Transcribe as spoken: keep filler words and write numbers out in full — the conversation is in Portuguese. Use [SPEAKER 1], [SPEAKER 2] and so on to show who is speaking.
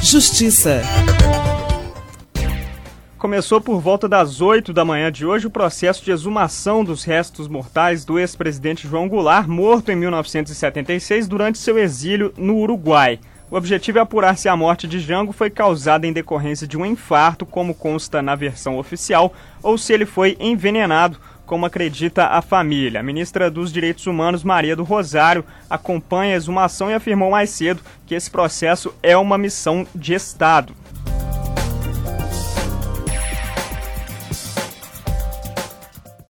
[SPEAKER 1] Justiça.
[SPEAKER 2] Começou por volta das oito da manhã de hoje o processo de exumação dos restos mortais do ex-presidente João Goulart, morto em mil novecentos e setenta e seis durante seu exílio no Uruguai. O objetivo é apurar se a morte de Jango foi causada em decorrência de um infarto, como consta na versão oficial, ou se ele foi envenenado, como acredita a família. A ministra dos Direitos Humanos, Maria do Rosário, acompanha a exumação e afirmou mais cedo que esse processo é uma missão de Estado.